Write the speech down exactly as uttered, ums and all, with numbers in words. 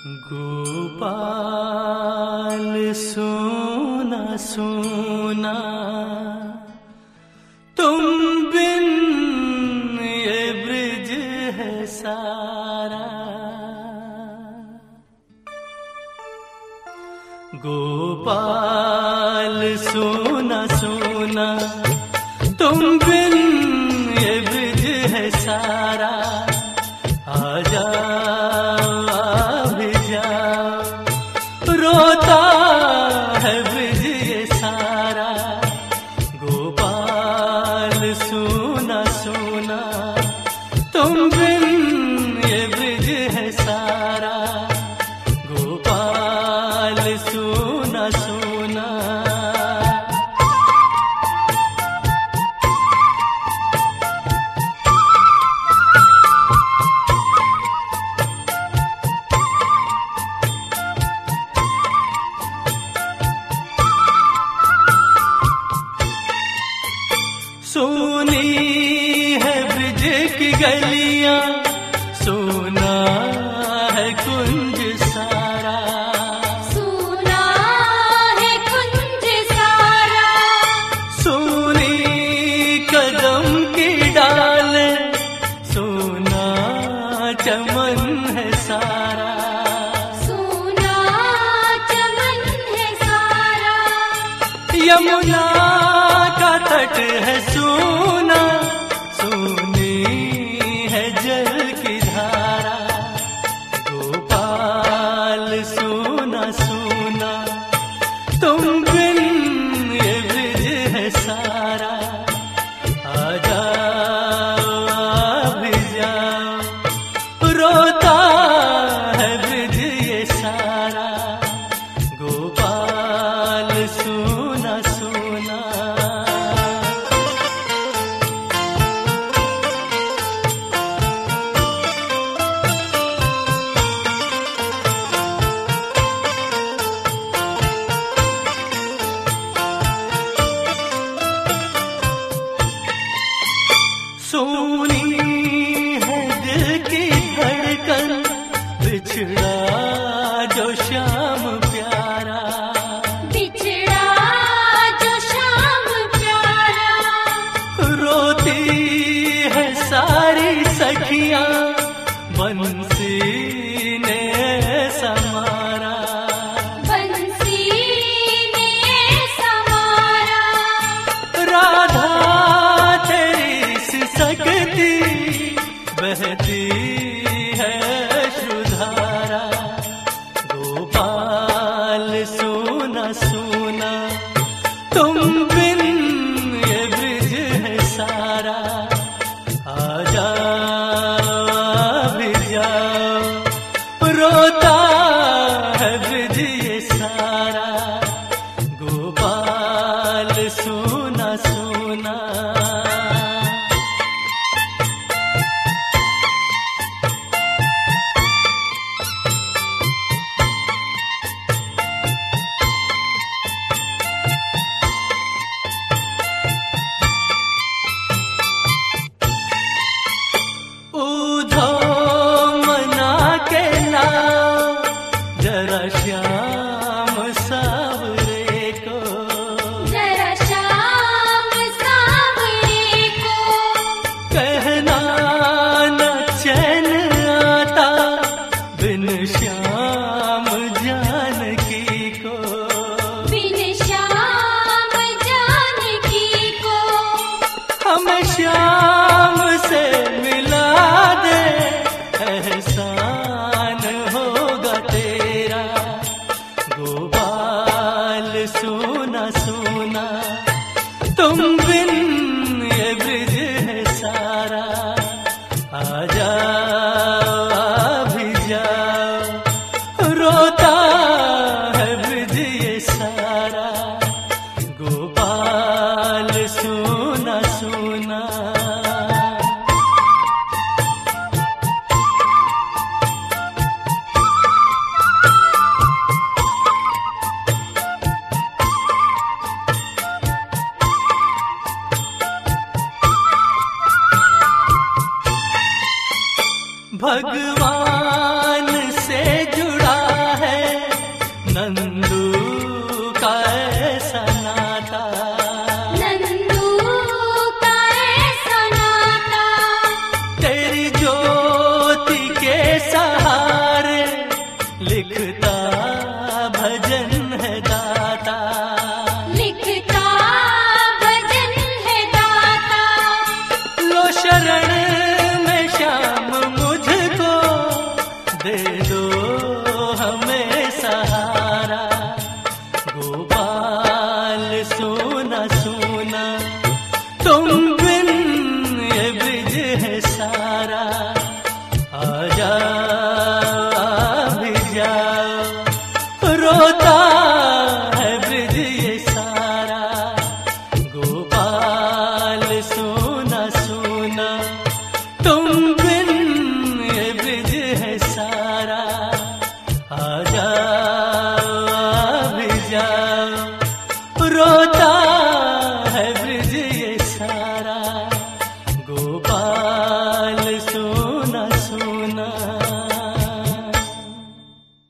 गोपाल सोना सोना तुम बिन ये ब्रिज है सारा। गोपाल सोना सोना तुम बिन ये ब्रिज है सारा। आजा रोता है ब्रिज ये सारा। गोपाल सोना सोना तुम बिन ये ब्रिज है सारा। गोपाल सोना सोना सोनी है ब्रिज की गलियां, सोना है कुंज सारा। सोना है कुंज सारा। सोनी कदम की डाल, सोना चमन है सारा। सोना चमन है सारा। यमुना का तट है सोना, सोनी है जल की धारा। गोपाल सोना सोना तुम बिन ये ब्रिज है सारा। आ जाओ भी जाओ रोता है ब्रिज ये सारा। गोपाल सोना सोना सोनी है दिल की धड़कन, बिछड़ा जो श्याम प्यारा। बिछड़ा जो श्याम प्यारा। रोती है सारी सखियां, बंसी ने समारा। बंसी ने समारा। राधा सकती बहती है श्रुधारा। गोपाल सोना सोना तुम बिन ये ब्रिज है सारा। आ जाओ भी जाओ रोता है ब्रिज ये सारा। गोपाल सोना सोना श्याम सावरे को। जरा श्याम सावरे को। कहना न चैन आता बिन श्याम जानकी को। बिन श्याम जानकी को। हमें श्याम से मिला दे, एहसान होगा तेरा। गोपाल सोना सोना तुम बिन ये ब्रिज है सारा। आ जाओ भी जाओ रोता है ब्रिज ये सारा। गोपाल सोना सोना भगवान से जुड़ा नंदू का ऐसा नाता, नंदू का ऐसा नाता, तेरी ज्योति के सहारे लिखता भजन है दाता, लिखता भजन है दाता। लो शरण में श्याम मुझको दे दो हमें सहारा, गोपाल सोना सोना तुम बिन ये ब्रिज है सारा, आजा भी जाओ रोता है ब्रिज ये सारा, गोपाल सोना सोना तुम बिन ये ब्रिज है सारा।